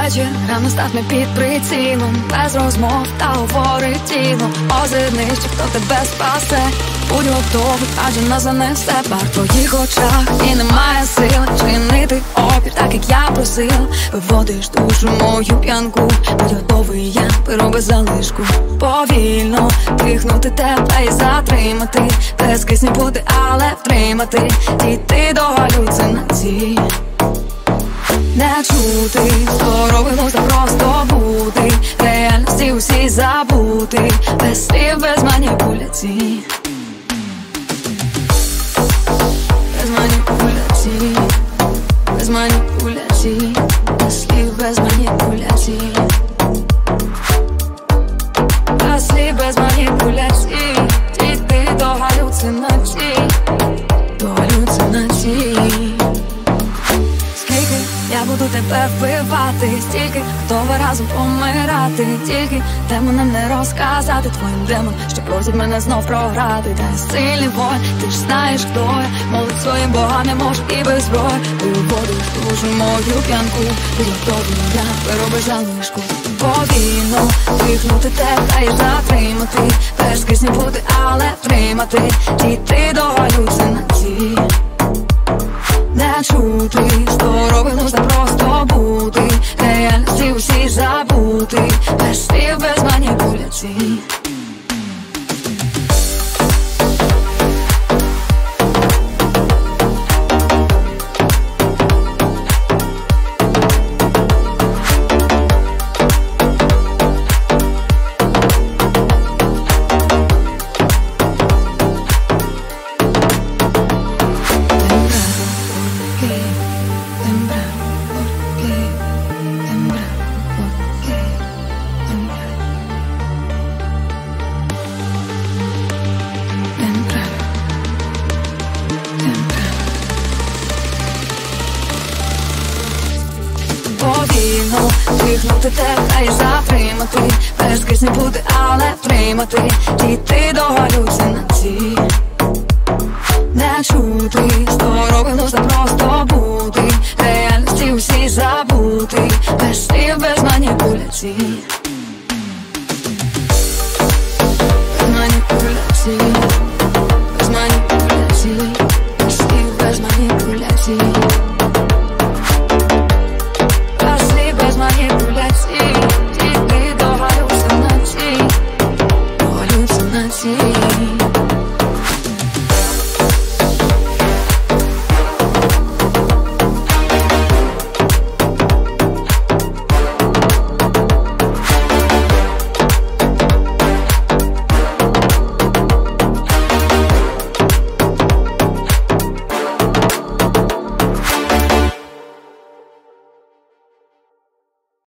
вечір рано стане під прицілом, без розмов та говорить тіло. Озирнись, хто тебе спасе, будь готовий, адже нас занесе пар в твоїх очах. І немає сил чинити опір, так як я просила. Виводиш душу мою п'янку, будь готовий, я беру без залишку. Повільно дихнути тебе і затримати, без кисню бути, але втримати, дійти до галюцинацій. Не чути, здоровило за просто бути, реальності усі забути, без слів, без маніпуляцій. Без маніпуляцій, без маніпуляцій, без слів, без маніпуляцій. Без слів, без маніпуляцій, дійти до галюцинацій, до галюцинацій. Я буду тебе вбивати, стільки готова разом помирати. Тільки демонам не розказати твоїм демонам, що просять мене знов програти. Та сильний воїн, ти ж знаєш, хто я. Молить своїм богам, я можу і без зброї. Виводиш душу мою п'янку, будь готовий, я беру без залишку. Повільно дихнути тебе і затримати, без кисню бути, але втримати, дійти до галюцинацій. Не чути, здоровило за просто бути, реальності усі забути, без слів, без маніпуляцій. Повільно дихнути тебе і затримати, без кисню бути, але втримати, дійти до галюцинацій. Не чути, здоровило за просто бути, реальності усі забути, без слів, без маніпуляцій. Без маніпуляцій, без маніпуляцій, без слів, без маніпуляцій. Без маніпуляцій, дійти до галюцинацій, до галюцинацій.